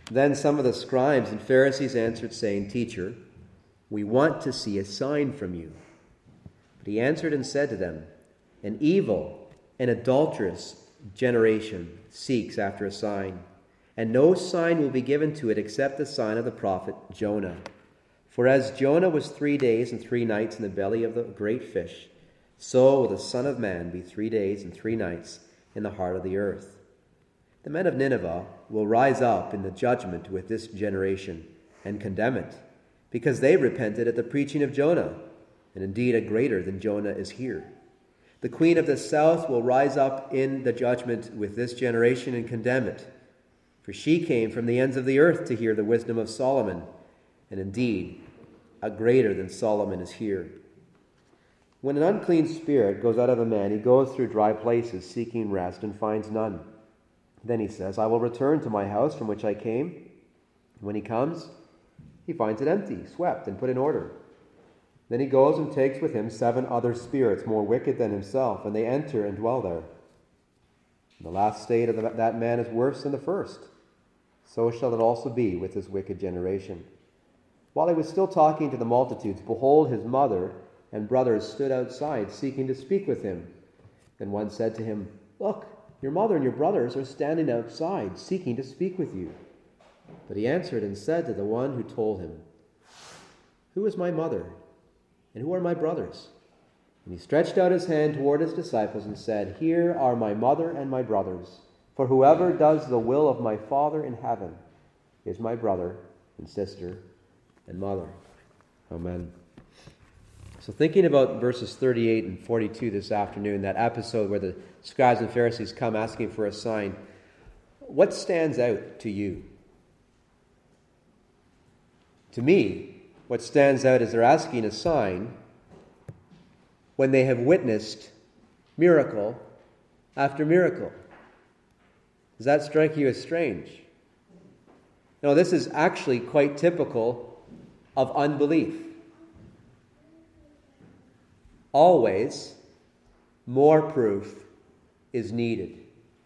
Then some of the scribes and Pharisees answered, saying, Teacher, we want to see a sign from you. But he answered and said to them, An evil and adulterous generation seeks after a sign, and no sign will be given to it except the sign of the prophet Jonah. For as Jonah was 3 days and 3 nights in the belly of the great fish, so will the Son of Man be 3 days and 3 nights in the heart of the earth. The men of Nineveh will rise up in the judgment with this generation and condemn it, because they repented at the preaching of Jonah, and indeed a greater than Jonah is here. The queen of the south will rise up in the judgment with this generation and condemn it, for she came from the ends of the earth to hear the wisdom of Solomon, and indeed a greater than Solomon is here. When an unclean spirit goes out of a man, he goes through dry places seeking rest and finds none. Then he says, I will return to my house from which I came. When he comes, he finds it empty, swept, and put in order. Then he goes and takes with him 7 other spirits more wicked than himself, and they enter and dwell there. The last state of that man is worse than the first. So shall it also be with this wicked generation. While he was still talking to the multitudes, behold, his mother and brothers stood outside, seeking to speak with him. Then one said to him, Look, your mother and your brothers are standing outside, seeking to speak with you. But he answered and said to the one who told him, Who is my mother, and who are my brothers? And he stretched out his hand toward his disciples and said, Here are my mother and my brothers. For whoever does the will of my Father in heaven is my brother and sister and mother. Amen. So thinking about verses 38 and 42 this afternoon, that episode where the scribes and Pharisees come asking for a sign, what stands out to you? To me, what stands out is they're asking a sign when they have witnessed miracle after miracle. Does that strike you as strange? No, this is actually quite typical of unbelief. Always, more proof is needed.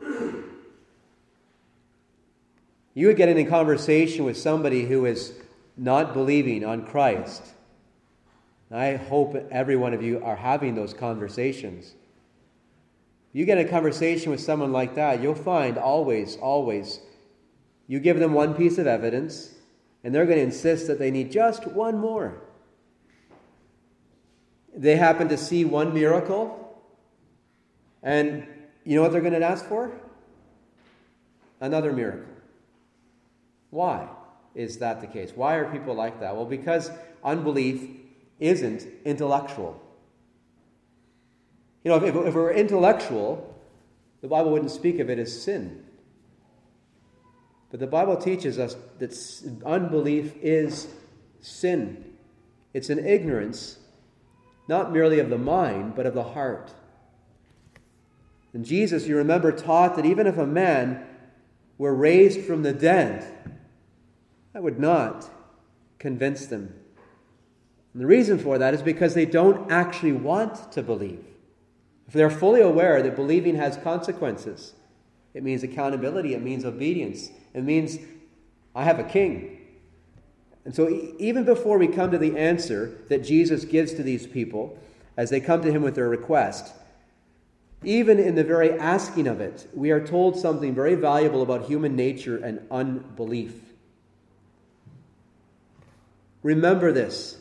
You would get in a conversation with somebody who is not believing on Christ. I hope every one of you are having those conversations. You get in a conversation with someone like that, you'll find always, you give them one piece of evidence, and they're going to insist that they need just one more. They happen to see one miracle, and you know what they're going to ask for? Another miracle. Why is that the case? Why are people like that? Well, because unbelief isn't intellectual. You know, if it were intellectual, the Bible wouldn't speak of it as sin. But the Bible teaches us that unbelief is sin. It's an ignorance, not merely of the mind, but of the heart. And Jesus, you remember, taught that even if a man were raised from the dead, that would not convince them. And the reason for that is because they don't actually want to believe. If they're fully aware that believing has consequences, it means accountability, it means obedience, it means I have a king. And so even before we come to the answer that Jesus gives to these people as they come to him with their request, even in the very asking of it, we are told something very valuable about human nature and unbelief. Remember this.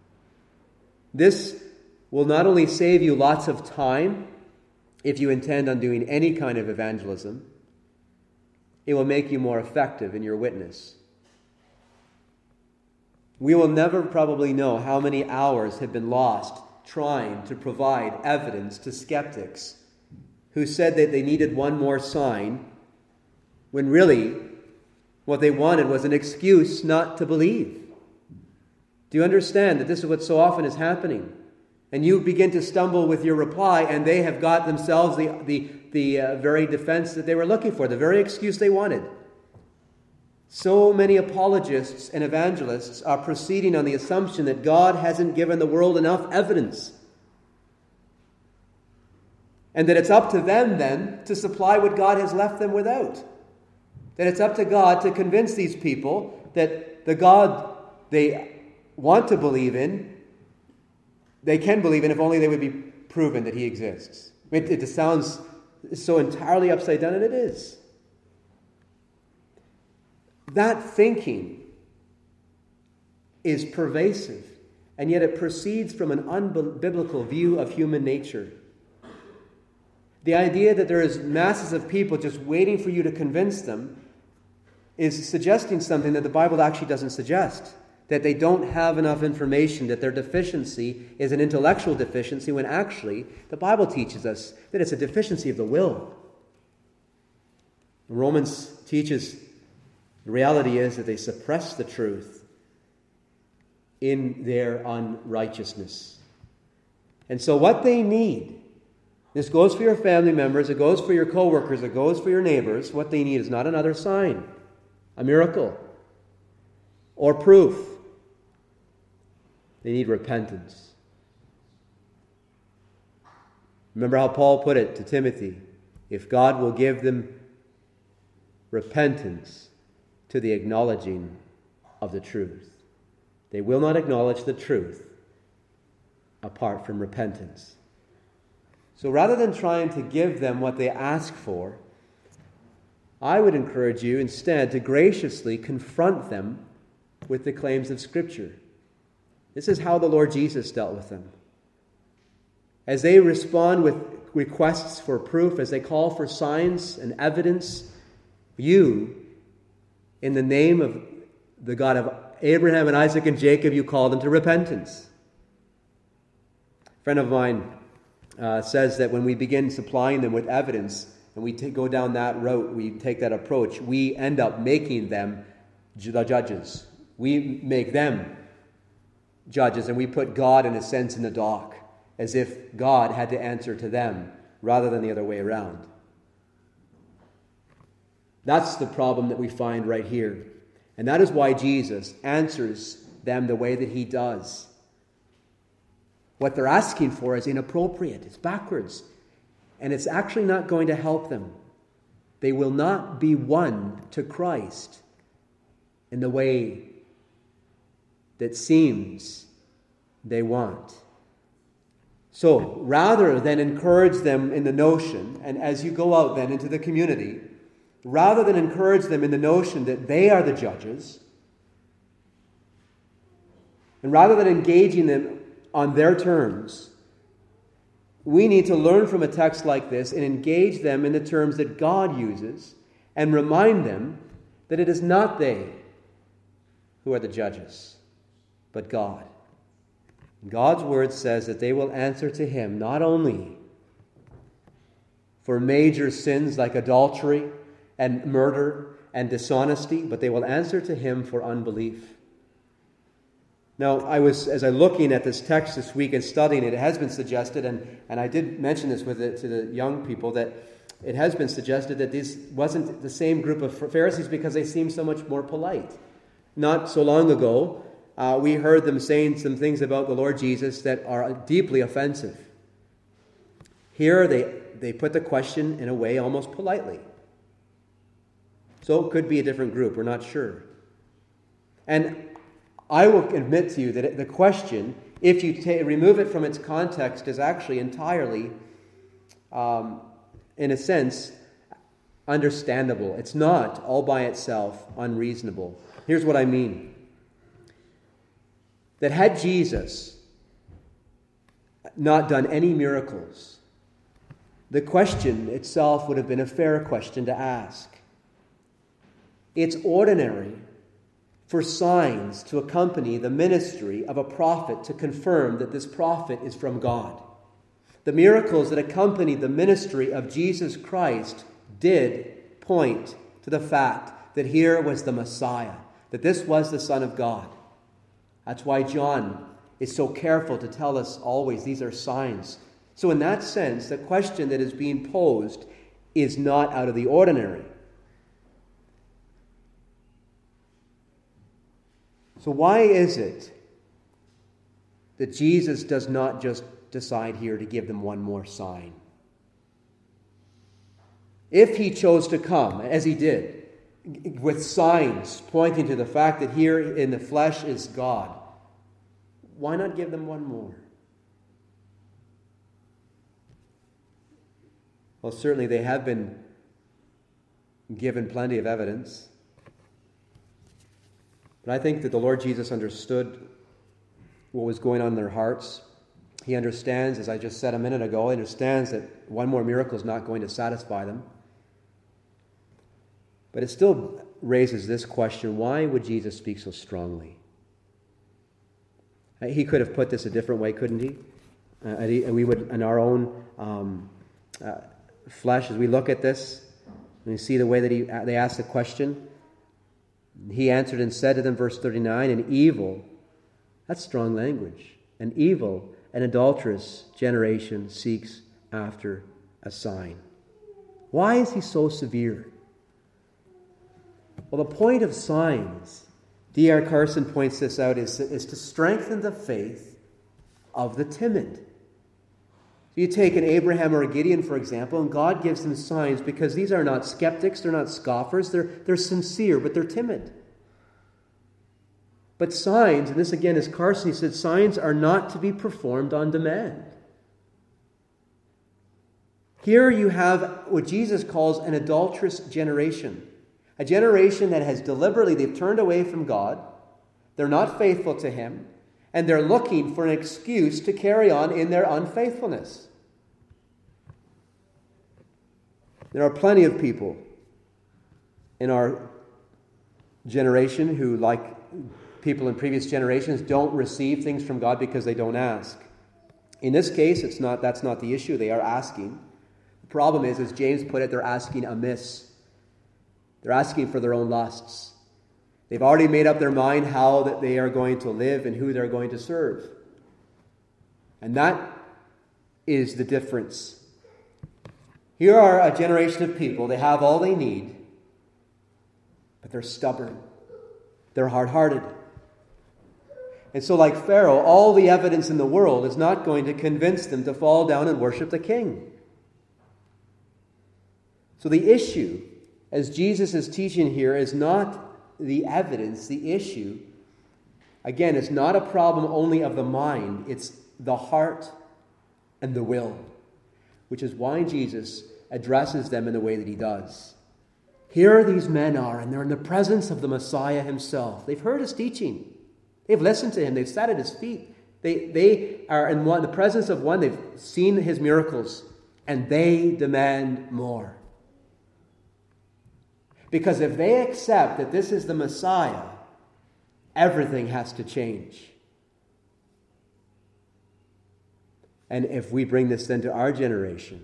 This will not only save you lots of time if you intend on doing any kind of evangelism, it will make you more effective in your witness. We will never probably know how many hours have been lost trying to provide evidence to skeptics who said that they needed one more sign when really what they wanted was an excuse not to believe. Do you understand that this is what so often is happening? And you begin to stumble with your reply, and they have got themselves the very defense that they were looking for, the very excuse they wanted. So many apologists and evangelists are proceeding on the assumption that God hasn't given the world enough evidence. And that it's up to them then to supply what God has left them without. That it's up to God to convince these people that the God they want to believe in, they can believe in if only they would be proven that he exists. I mean, it sounds so entirely upside down, and it is. That thinking is pervasive, and yet it proceeds from an unbiblical view of human nature. The idea that there is masses of people just waiting for you to convince them is suggesting something that the Bible actually doesn't suggest. That they don't have enough information, that their deficiency is an intellectual deficiency, when actually the Bible teaches us that it's a deficiency of the will. Romans teaches the reality is that they suppress the truth in their unrighteousness. And so what they need, this goes for your family members, it goes for your co-workers, it goes for your neighbors, what they need is not another sign, a miracle, or proof. They need repentance. Remember how Paul put it to Timothy, if God will give them repentance to the acknowledging of the truth. They will not acknowledge the truth apart from repentance. So rather than trying to give them what they ask for, I would encourage you instead to graciously confront them with the claims of Scripture. This is how the Lord Jesus dealt with them. As they respond with requests for proof, as they call for signs and evidence, you, in the name of the God of Abraham and Isaac and Jacob, you call them to repentance. A friend of mine says that when we begin supplying them with evidence, and we go down that route, we take that approach, we end up making them the judges. We make them judges, and we put God, in a sense, in the dock, as if God had to answer to them, rather than the other way around. That's the problem that we find right here. And that is why Jesus answers them the way that he does. What they're asking for is inappropriate. It's backwards. And it's actually not going to help them. They will not be won to Christ in the way that seems they want. So, rather than encourage them in the notion, and as you go out then into the community, rather than encourage them in the notion that they are the judges, and rather than engaging them on their terms, we need to learn from a text like this and engage them in the terms that God uses and remind them that it is not they who are the judges, but God. God's word says that they will answer to him not only for major sins like adultery and murder and dishonesty, but they will answer to him for unbelief. Now, as I looking at this text this week and studying it, it has been suggested, and I did mention this to the young people, that it has been suggested that this wasn't the same group of Pharisees because they seemed so much more polite. Not so long ago, we heard them saying some things about the Lord Jesus that are deeply offensive. Here, they put the question in a way almost politely. So it could be a different group, we're not sure. And I will admit to you that the question, if you remove it from its context, is actually entirely, in a sense, understandable. It's not, all by itself, unreasonable. Here's what I mean. That had Jesus not done any miracles, the question itself would have been a fair question to ask. It's ordinary for signs to accompany the ministry of a prophet to confirm that this prophet is from God. The miracles that accompanied the ministry of Jesus Christ did point to the fact that here was the Messiah, that this was the Son of God. That's why John is so careful to tell us always these are signs. So in that sense, the question that is being posed is not out of the ordinary. So why is it that Jesus does not just decide here to give them one more sign? If he chose to come, as he did, with signs pointing to the fact that here in the flesh is God. Why not give them one more? Well, certainly they have been given plenty of evidence. But I think that the Lord Jesus understood what was going on in their hearts. He understands, as I just said a minute ago, he understands that one more miracle is not going to satisfy them. But it still raises this question: why would Jesus speak so strongly? He could have put this a different way, couldn't he? We would, in our own flesh, as we look at this, and we see the way that they asked the question, he answered and said to them, verse 39, an evil, that's strong language, an evil and adulterous generation seeks after a sign. Why is he so severe? Well, the point of signs, D.R. Carson points this out, is to strengthen the faith of the timid. You take an Abraham or a Gideon, for example, and God gives them signs because these are not skeptics, they're not scoffers, they're sincere, but they're timid. But signs, and this again is Carson, he said, signs are not to be performed on demand. Here you have what Jesus calls an adulterous generation. A generation that has deliberately, they've turned away from God, they're not faithful to Him, and they're looking for an excuse to carry on in their unfaithfulness. There are plenty of people in our generation who, like people in previous generations, don't receive things from God because they don't ask. In this case, that's not the issue. They are asking. The problem is, as James put it, they're asking amiss. They're asking for their own lusts. They've already made up their mind how that they are going to live and who they're going to serve. And that is the difference. Here are a generation of people. They have all they need, but they're stubborn. They're hard-hearted. And so, like Pharaoh, all the evidence in the world is not going to convince them to fall down and worship the king. So the issue, as Jesus is teaching here, is not the evidence. The issue, again, is not a problem only of the mind. It's the heart and the will, which is why Jesus addresses them in the way that he does. Here these men are, and they're in the presence of the Messiah himself. They've heard his teaching. They've listened to him. They've sat at his feet. They are in the presence of one. They've seen his miracles, and they demand more. Because if they accept that this is the Messiah, everything has to change. And if we bring this then to our generation,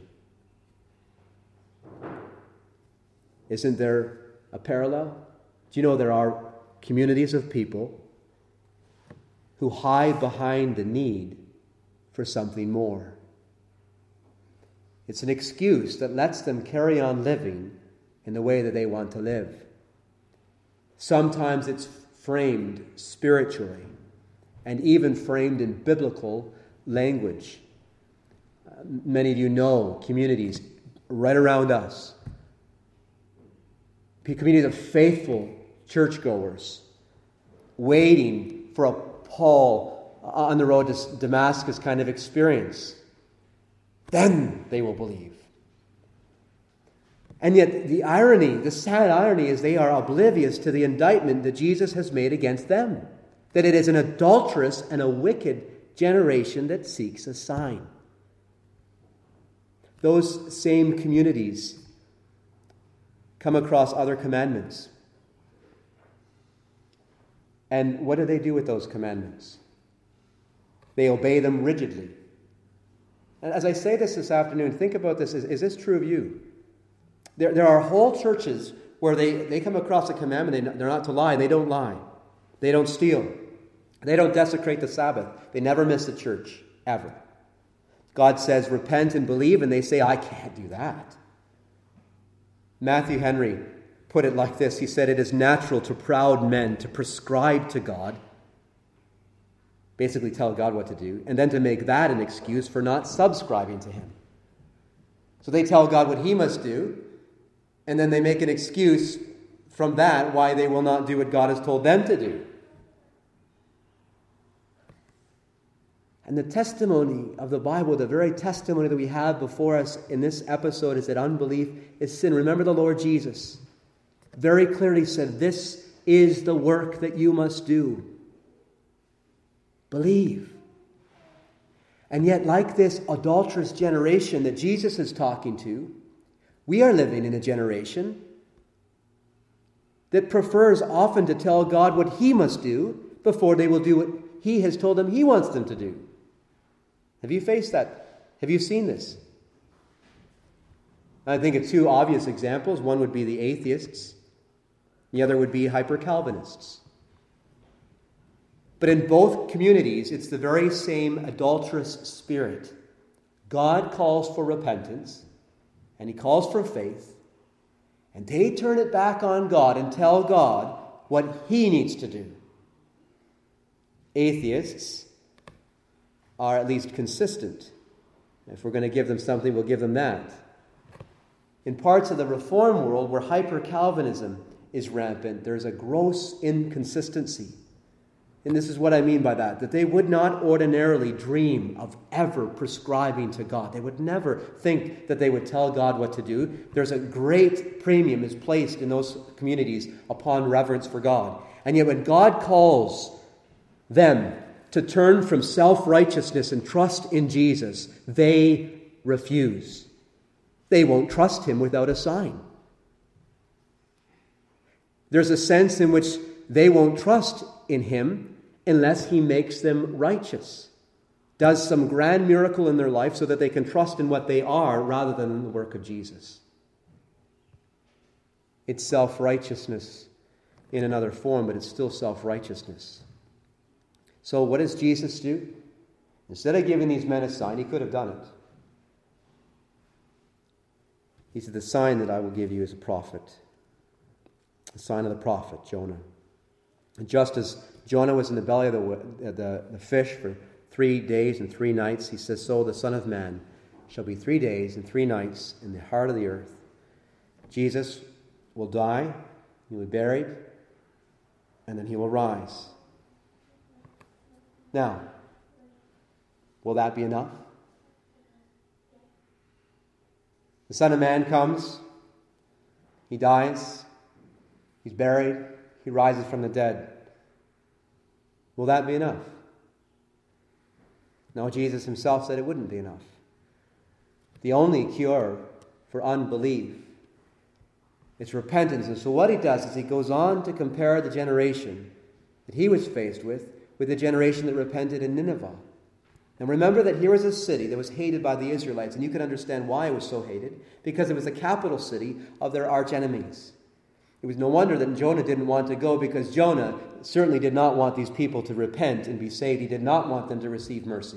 isn't there a parallel? Do you know there are communities of people who hide behind the need for something more? It's an excuse that lets them carry on living in the way that they want to live. Sometimes it's framed spiritually and even framed in biblical language. Many of you know communities right around us, communities of faithful churchgoers waiting for a Paul on the road to Damascus kind of experience. Then they will believe. And yet the sad irony is they are oblivious to the indictment that Jesus has made against them. That it is an adulterous and a wicked generation that seeks a sign. Those same communities come across other commandments. And what do they do with those commandments? They obey them rigidly. And as I say this afternoon, think about this. Is this true of you? There are whole churches where they come across a commandment. They're not to lie. They don't lie. They don't steal. They don't desecrate the Sabbath. They never miss the church, ever. God says, repent and believe, and they say, I can't do that. Matthew Henry put it like this. He said, it is natural to proud men to prescribe to God, basically tell God what to do, and then to make that an excuse for not subscribing to him. So they tell God what he must do, and then they make an excuse from that why they will not do what God has told them to do. And the testimony of the Bible, the very testimony that we have before us in this episode, is that unbelief is sin. Remember, the Lord Jesus very clearly said, this is the work that you must do. Believe. And yet, like this adulterous generation that Jesus is talking to, we are living in a generation that prefers often to tell God what He must do before they will do what He has told them He wants them to do. Have you faced that? Have you seen this? I think of two obvious examples. One would be the atheists. The other would be hyper-Calvinists. But in both communities, it's the very same adulterous spirit. God calls for repentance, and He calls for faith, and they turn it back on God and tell God what He needs to do. Atheists are at least consistent. If we're going to give them something, we'll give them that. In parts of the Reform world where hyper-Calvinism is rampant, there's a gross inconsistency. And this is what I mean by that they would not ordinarily dream of ever prescribing to God. They would never think that they would tell God what to do. There's a great premium is placed in those communities upon reverence for God. And yet when God calls them to turn from self-righteousness and trust in Jesus, they refuse. They won't trust Him without a sign. There's a sense in which they won't trust in Him unless He makes them righteous, does some grand miracle in their life so that they can trust in what they are rather than in the work of Jesus. It's self-righteousness in another form, but it's still self-righteousness. So what does Jesus do? Instead of giving these men a sign, He could have done it. He said, the sign that I will give you is a prophet. The sign of the prophet, Jonah. And just as Jonah was in the belly of the fish for 3 days and 3 nights, He says, so the Son of Man shall be 3 days and 3 nights in the heart of the earth. Jesus will die, He will be buried, and then He will rise. Now, will that be enough? The Son of Man comes, He dies, He's buried, He rises from the dead. Will that be enough? No, Jesus Himself said it wouldn't be enough. The only cure for unbelief is repentance. And so what He does is He goes on to compare the generation that He was faced with the generation that repented in Nineveh. And remember that here was a city that was hated by the Israelites, and you can understand why it was so hated, because it was the capital city of their arch-enemies. It was no wonder that Jonah didn't want to go, because Jonah certainly did not want these people to repent and be saved. He did not want them to receive mercy.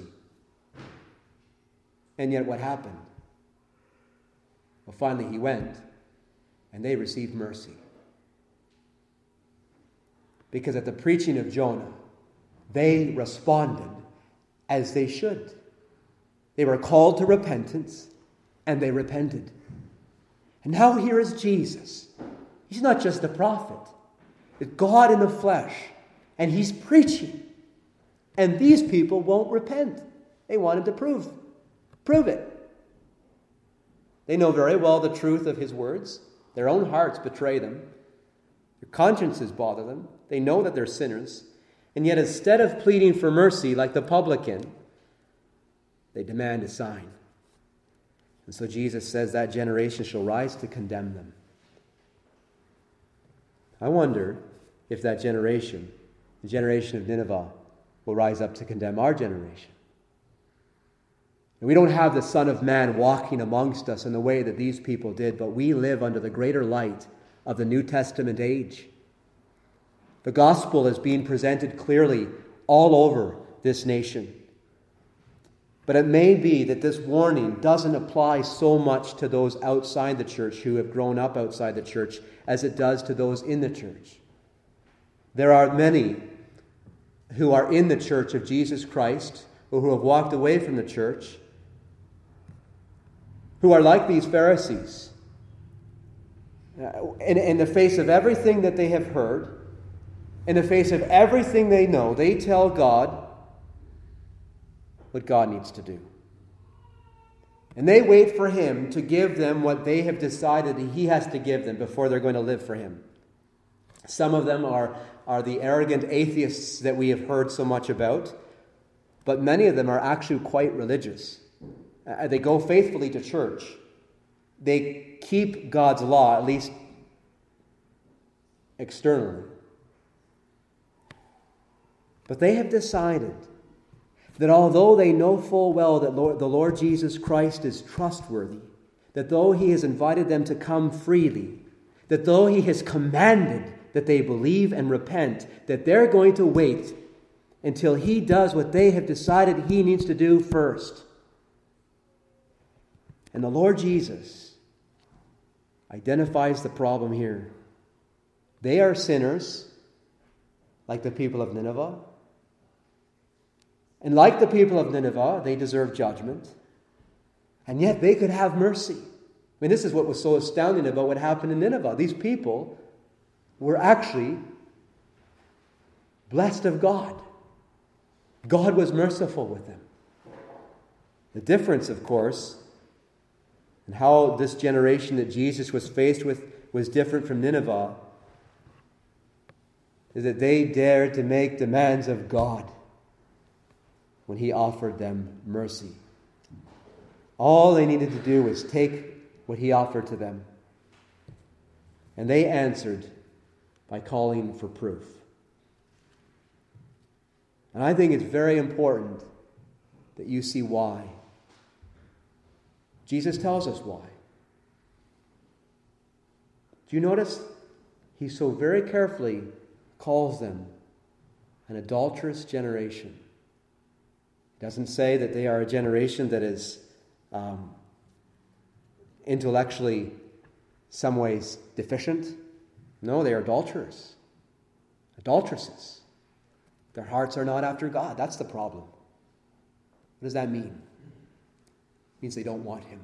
And yet what happened? Well, finally he went, and they received mercy. Because at the preaching of Jonah, they responded as they should. They were called to repentance, and they repented. And now here is Jesus. He's not just a prophet. It's God in the flesh, and He's preaching. And these people won't repent. They want Him to prove it. They know very well the truth of His words. Their own hearts betray them. Their consciences bother them. They know that they're sinners. And yet instead of pleading for mercy like the publican, they demand a sign. And so Jesus says that generation shall rise to condemn them. I wonder if that generation, the generation of Nineveh, will rise up to condemn our generation. And we don't have the Son of Man walking amongst us in the way that these people did, but we live under the greater light of the New Testament age. The gospel is being presented clearly all over this nation. But it may be that this warning doesn't apply so much to those outside the church who have grown up outside the church as it does to those in the church. There are many who are in the church of Jesus Christ, or who have walked away from the church, who are like these Pharisees, In the face of everything that they have heard, in the face of everything they know, they tell God what God needs to do. And they wait for Him to give them what they have decided He has to give them before they're going to live for Him. Some of them are the arrogant atheists that we have heard so much about, but many of them are actually quite religious. They go faithfully to church. They keep God's law, at least externally. But they have decided that although they know full well that the Lord Jesus Christ is trustworthy, that though He has invited them to come freely, that though He has commanded that they believe and repent, that they're going to wait until He does what they have decided He needs to do first. And the Lord Jesus identifies the problem here. They are sinners, like the people of Nineveh. And like the people of Nineveh, they deserve judgment. And yet they could have mercy. I mean, this is what was so astounding about what happened in Nineveh. These people were actually blessed of God. God was merciful with them. The difference, of course, and how this generation that Jesus was faced with was different from Nineveh, is that they dared to make demands of God when He offered them mercy. All they needed to do was take what He offered to them. And they answered by calling for proof. And I think it's very important that you see why. Jesus tells us why. Do you notice? He so very carefully calls them an adulterous generation. He doesn't say that they are a generation that is intellectually some ways deficient. No, they are adulterers. Adulteresses. Their hearts are not after God. That's the problem. What does that mean? It means they don't want Him.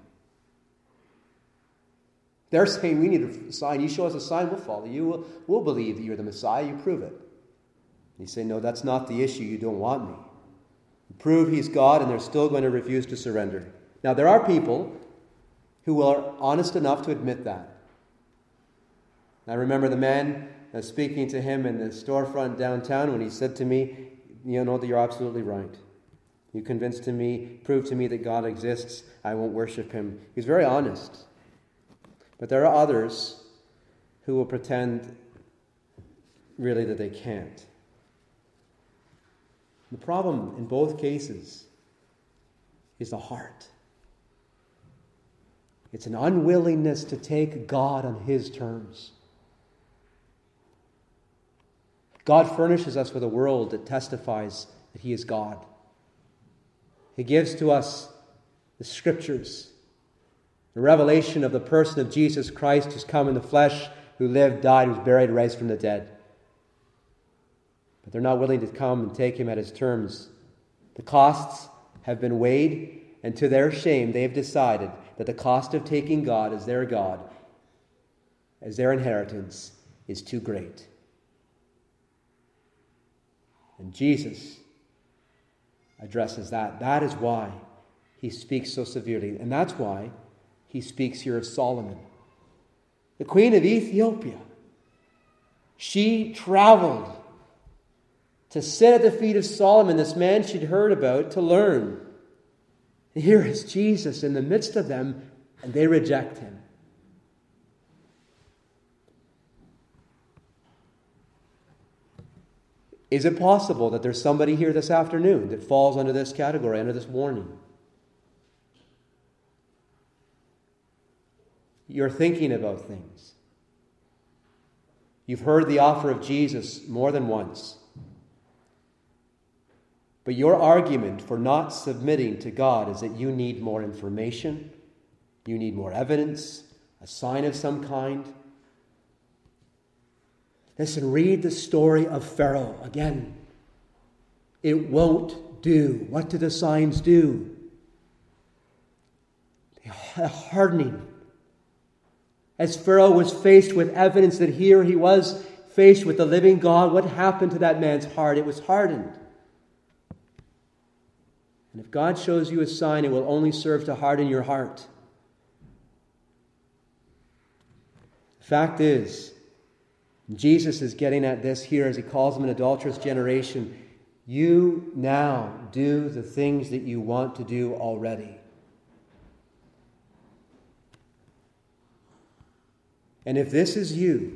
They're saying, we need a sign. You show us a sign, we'll follow you. We'll believe that you're the Messiah. You prove it. You say, no, that's not the issue. You don't want me. You prove He's God, and they're still going to refuse to surrender. Now, there are people who are honest enough to admit that. I remember the man speaking to him in the storefront downtown when he said to me, you know that you're absolutely right. You prove to me that God exists, I won't worship Him. He's very honest. But there are others who will pretend really that they can't. The problem in both cases is the heart. It's an unwillingness to take God on His terms. God furnishes us with a world that testifies that He is God. He gives to us the Scriptures, the revelation of the person of Jesus Christ who's come in the flesh, who lived, died, was buried, raised from the dead. But they're not willing to come and take Him at His terms. The costs have been weighed, and to their shame, they have decided that the cost of taking God as their God, as their inheritance, is too great. And Jesus addresses that. That is why He speaks so severely. And that's why He speaks here of Solomon. The queen of Ethiopia. She traveled to sit at the feet of Solomon, this man she'd heard about, to learn. And here is Jesus in the midst of them, and they reject Him. Is it possible that there's somebody here this afternoon that falls under this category, under this warning? You're thinking about things. You've heard the offer of Jesus more than once. But your argument for not submitting to God is that you need more information, you need more evidence, a sign of some kind. Listen, read the story of Pharaoh again. It won't do. What do the signs do? They're hardening. As Pharaoh was faced with evidence that here he was faced with the living God, what happened to that man's heart? It was hardened. And if God shows you a sign, it will only serve to harden your heart. The fact is, Jesus is getting at this here as he calls them an adulterous generation. You now do the things that you want to do already. And if this is you,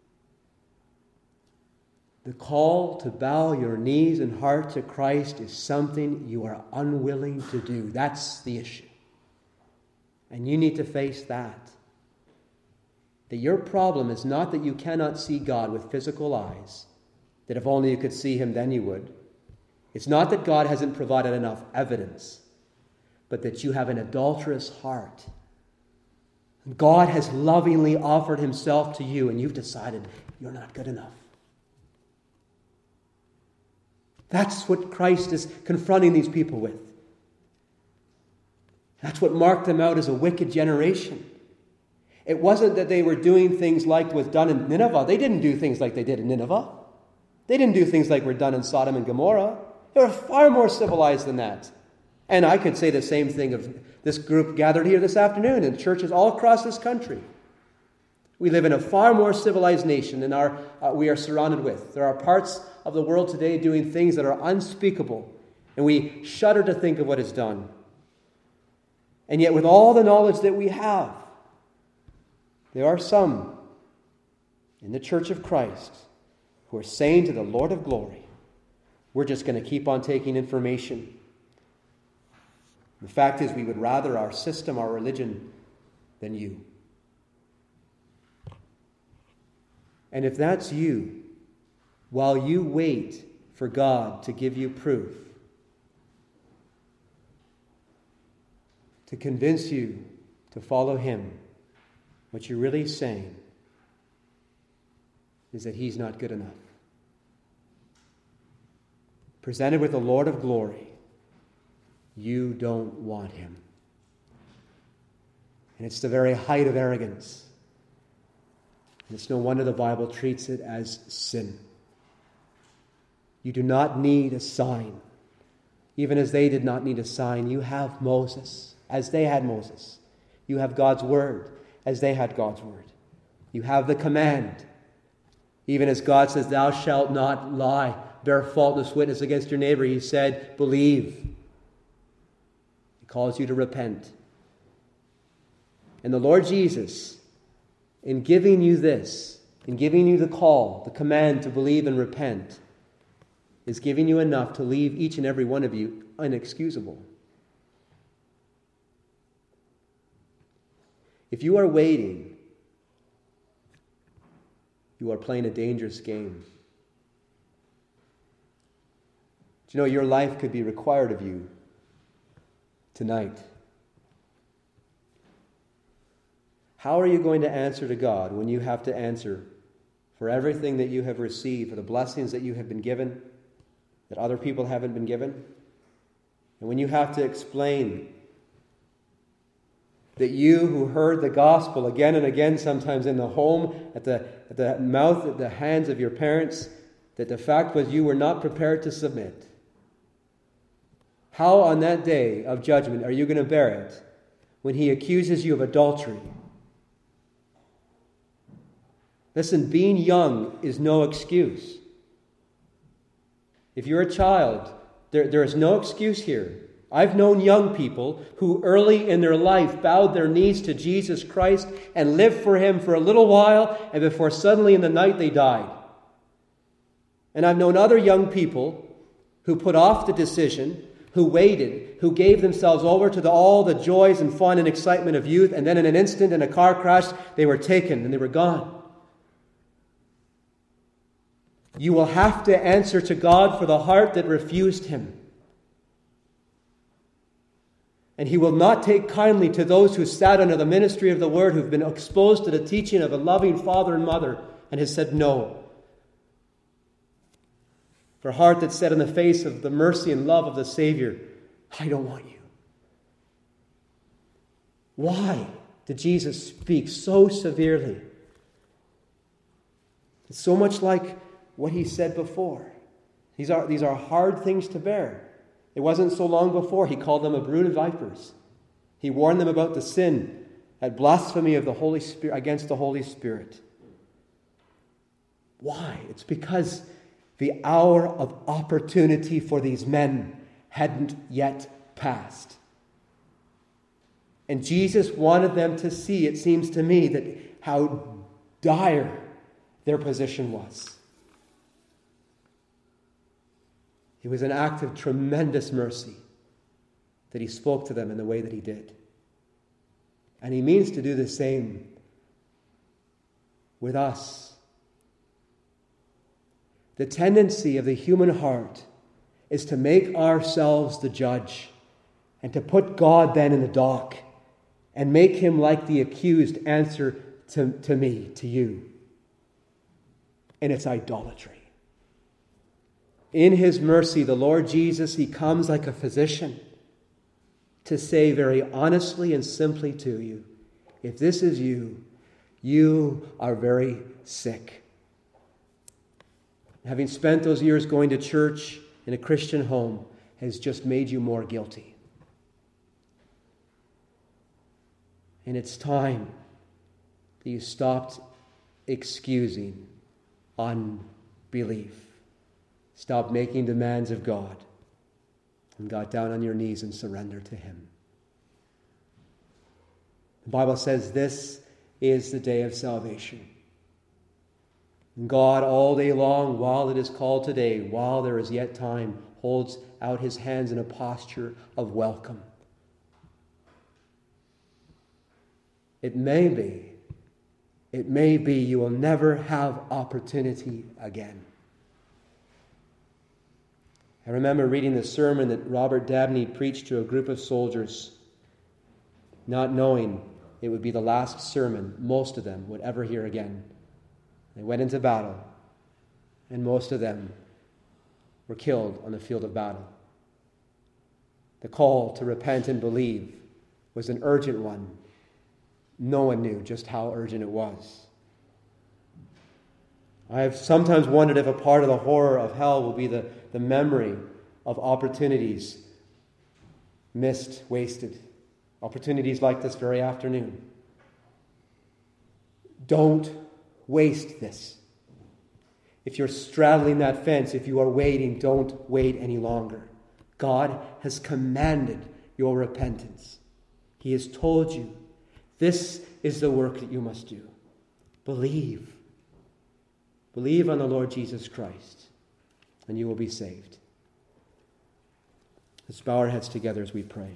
the call to bow your knees and heart to Christ is something you are unwilling to do. That's the issue. And you need to face that. That your problem is not that you cannot see God with physical eyes, that if only you could see him, then you would. It's not that God hasn't provided enough evidence, but that you have an adulterous heart. God has lovingly offered himself to you, and you've decided you're not good enough. That's what Christ is confronting these people with. That's what marked them out as a wicked generation. It wasn't that they were doing things like was done in Nineveh. They didn't do things like they did in Nineveh. They didn't do things like were done in Sodom and Gomorrah. They were far more civilized than that. And I could say the same thing of this group gathered here this afternoon in churches all across this country. We live in a far more civilized nation than we are surrounded with. There are parts of the world today doing things that are unspeakable, and we shudder to think of what is done. And yet with all the knowledge that we have, there are some in the Church of Christ who are saying to the Lord of glory, we're just going to keep on taking information. The fact is, we would rather our system, our religion, than you. And if that's you, while you wait for God to give you proof, to convince you to follow him, what you're really saying is that he's not good enough. Presented with the Lord of glory, you don't want him. And it's the very height of arrogance. And it's no wonder the Bible treats it as sin. You do not need a sign. Even as they did not need a sign, you have Moses, as they had Moses. You have God's word, as they had God's word. You have the command. Even as God says, thou shalt not lie, bear faultless witness against your neighbor. He said, believe. He calls you to repent. And the Lord Jesus, in giving you this, in giving you the call, the command to believe and repent, is giving you enough to leave each and every one of you inexcusable. If you are waiting, you are playing a dangerous game. Do you know your life could be required of you tonight? How are you going to answer to God when you have to answer for everything that you have received, for the blessings that you have been given, that other people haven't been given? And when you have to explain that you who heard the gospel again and again, sometimes in the home, at the mouth, at the hands of your parents, that the fact was you were not prepared to submit. How on that day of judgment are you going to bear it when he accuses you of adultery? Listen, being young is no excuse. If you're a child, there is no excuse here. I've known young people who early in their life bowed their knees to Jesus Christ and lived for him for a little while, and before suddenly in the night they died. And I've known other young people who put off the decision, who waited, who gave themselves over to all the joys and fun and excitement of youth, and then in an instant, in a car crash, they were taken and they were gone. You will have to answer to God for the heart that refused him. And he will not take kindly to those who sat under the ministry of the word, who've been exposed to the teaching of a loving father and mother, and has said no. For a heart that said in the face of the mercy and love of the Savior, I don't want you. Why? did Jesus speak so severely? It's so much like what he said before. These are hard things to bear. It wasn't so long before he called them a brood of vipers. He warned them about the sin at blasphemy of the Holy Spirit against the Holy Spirit. Why? It's because the hour of opportunity for these men hadn't yet passed. And Jesus wanted them to see, it seems to me, that how dire their position was. It was an act of tremendous mercy that he spoke to them in the way that he did. And he means to do the same with us. The tendency of the human heart is to make ourselves the judge and to put God then in the dock and make him like the accused answer to me, to you. And it's idolatry. In his mercy, the Lord Jesus, he comes like a physician to say very honestly and simply to you, if this is you, you are very sick. Having spent those years going to church in a Christian home has just made you more guilty. And it's time that you stopped excusing unbelief. Stop making demands of God and got down on your knees and surrendered to him. The Bible says this is the day of salvation. And God all day long, while it is called today, while there is yet time, holds out his hands in a posture of welcome. It may be you will never have opportunity again. I remember reading the sermon that Robert Dabney preached to a group of soldiers, not knowing it would be the last sermon most of them would ever hear again. They went into battle, and most of them were killed on the field of battle. The call to repent and believe was an urgent one. No one knew just how urgent it was. I have sometimes wondered if a part of the horror of hell will be the memory of opportunities missed, wasted. Opportunities like this very afternoon. Don't waste this. If you're straddling that fence, if you are waiting, don't wait any longer. God has commanded your repentance. He has told you, this is the work that you must do. Believe. Believe on the Lord Jesus Christ, and you will be saved. Let's bow our heads together as we pray.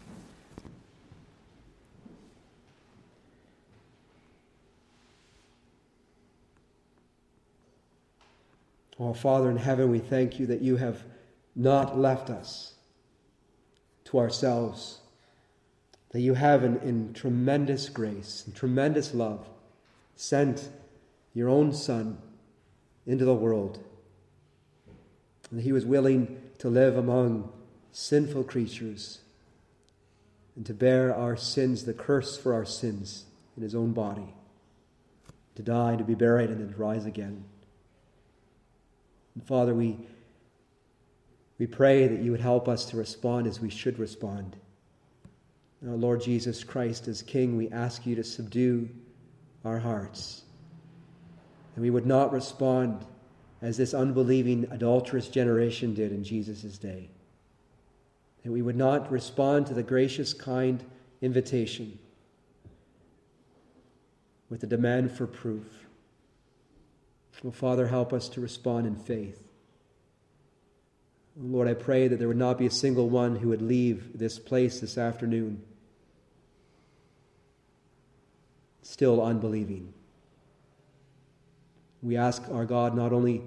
Oh, Father in heaven, we thank you that you have not left us to ourselves, that you have in tremendous grace and tremendous love sent your own Son into the world, and that he was willing to live among sinful creatures and to bear our sins, the curse for our sins in his own body, to die, to be buried, and then to rise again. And Father, we pray that you would help us to respond as we should respond. And our Lord Jesus Christ, as King, we ask you to subdue our hearts. And we would not respond as this unbelieving, adulterous generation did in Jesus' day. That we would not respond to the gracious, kind invitation with a demand for proof. Oh, Father, help us to respond in faith. Lord, I pray that there would not be a single one who would leave this place this afternoon still unbelieving. We ask our God not only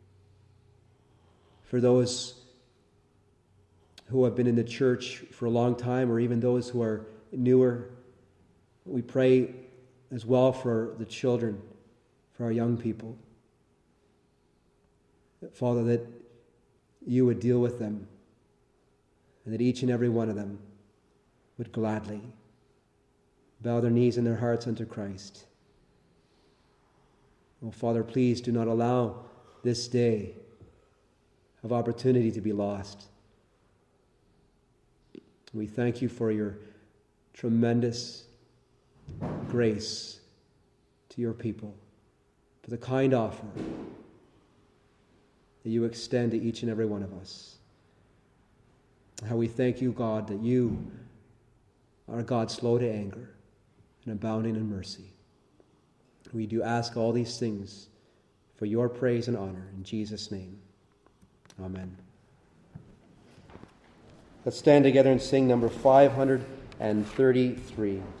for those who have been in the church for a long time or even those who are newer. We pray as well for the children, for our young people. Father, that you would deal with them and that each and every one of them would gladly bow their knees and their hearts unto Christ. Oh, Father, please do not allow this day of opportunity to be lost. We thank you for your tremendous grace to your people, for the kind offer that you extend to each and every one of us. How we thank you, God, that you are God slow to anger and abounding in mercy. We do ask all these things for your praise and honor. In Jesus' name, amen. Let's stand together and sing number 533.